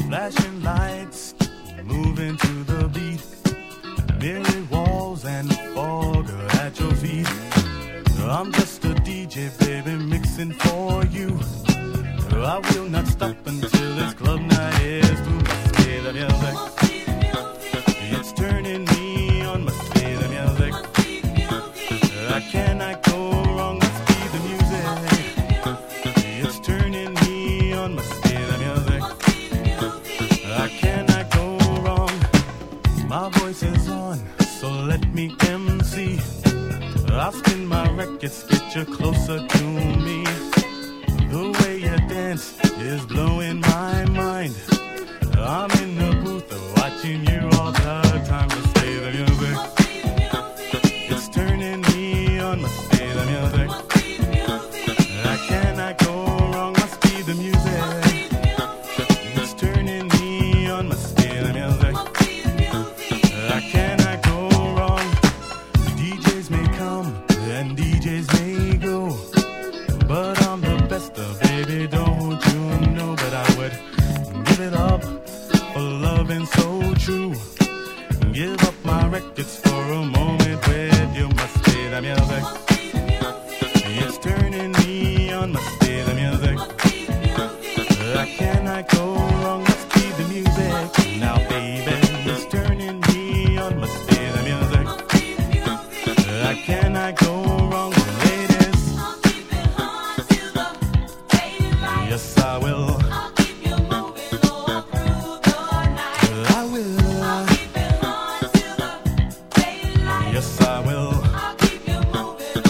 Flashing lights, moving to the beat. Mirrored walls and fog at your feet. I'm just a DJ, baby, mixing for you. I will not stop until this club night is through. Must play the music. It's turning me on. Must play the music. I cannot go wrong. Must be the music. It's turning me on. Must play the music. I cannot go wrong. My voice is on, so let me MC. I'll spin my records, get you closer to me. The way you dance is blowing my mind. I'm in the booth watching you all the time. Must play the music. It's turning me on. Must play the music. I cannot go wrong. Must be the music. It's turning me on. Must play the music. I cannot go wrong. DJs may come and DJs may go, but I'm the best, baby, don't you know? But I would give it up for loving so true. Give up my records for a moment with you. Must play the music. It's turning me on. Must play the music. I cannot go wrong. Must be the music. Now, baby, it's turning me on. Must play the music. I cannot go wrong, ladies. Yes, I will. I will. Yes, I will.